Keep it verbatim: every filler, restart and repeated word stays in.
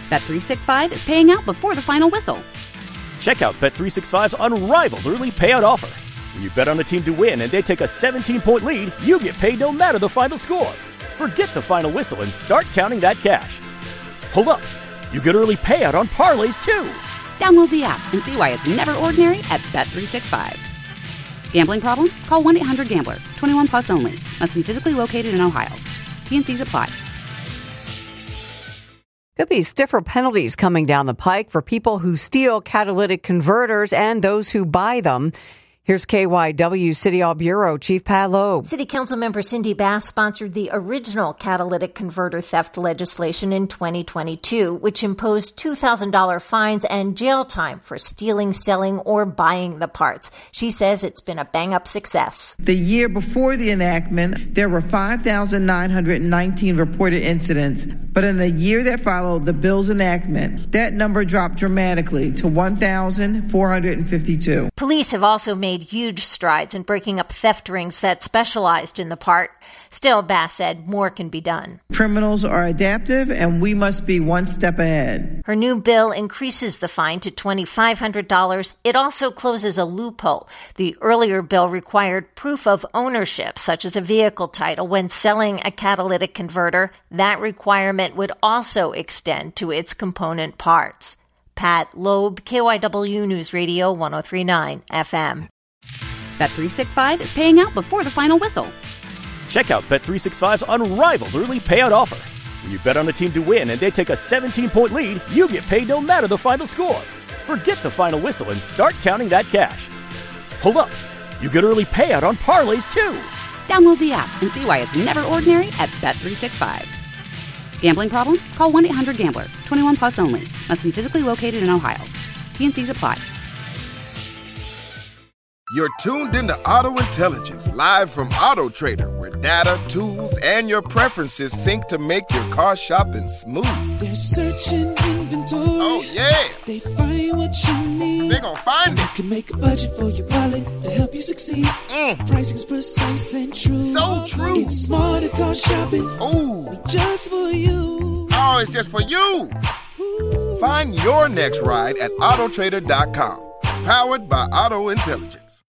Bet three sixty-five is paying out before the final whistle. Check out Bet three sixty-five's unrivaled early payout offer. When you bet on a team to win and they take a seventeen-point lead, you get paid no matter the final score. Forget the final whistle and start counting that cash. Hold up. You get early payout on parlays, too. Download the app and see why it's never ordinary at Bet three sixty-five. Gambling problem? Call one eight hundred gambler. twenty-one plus only. Must be physically located in Ohio. T and C's apply. Could be stiffer penalties coming down the pike for people who steal catalytic converters and those who buy them. Here's K Y W City Hall Bureau Chief Pat Loeb. City Council member Cindy Bass sponsored the original catalytic converter theft legislation in twenty twenty-two, which imposed two thousand dollars fines and jail time for stealing, selling, or buying the parts. She says it's been a bang-up success. The year before the enactment, there were five thousand nine hundred nineteen reported incidents, but in the year that followed the bill's enactment, that number dropped dramatically to one thousand four hundred fifty-two. Police have also made huge strides in breaking up theft rings that specialized in the part. Still, Bass said more can be done. Criminals are adaptive, and we must be one step ahead. Her new bill increases the fine to two thousand five hundred dollars. It also closes a loophole. The earlier bill required proof of ownership, such as a vehicle title, when selling a catalytic converter. That requirement would also extend to its component parts. Pat Loeb, K Y W News Radio one oh three point nine F M. Bet three sixty-five is paying out before the final whistle. Check out Bet three sixty-five's unrivaled early payout offer. When you bet on a team to win and they take a seventeen-point lead, you get paid no matter the final score. Forget the final whistle and start counting that cash. Hold up. You get early payout on parlays, too. Download the app and see why it's never ordinary at Bet three sixty-five. Gambling problem? Call one eight hundred gambler. twenty-one plus only. Must be physically located in Ohio. T and C's apply. You're tuned into Auto Intelligence, live from Auto Trader, where data, tools, and your preferences sync to make your car shopping smooth. They're searching inventory. Oh, yeah. They find what you need. They're gonna find and it. You can make a budget for your wallet to help you succeed. Mm. Pricing's precise and true. So true. It's smarter car shopping. Ooh. Just for you. Oh, it's just for you. Ooh. Find your next ride at Auto Trader dot com. Powered by Auto Intelligence.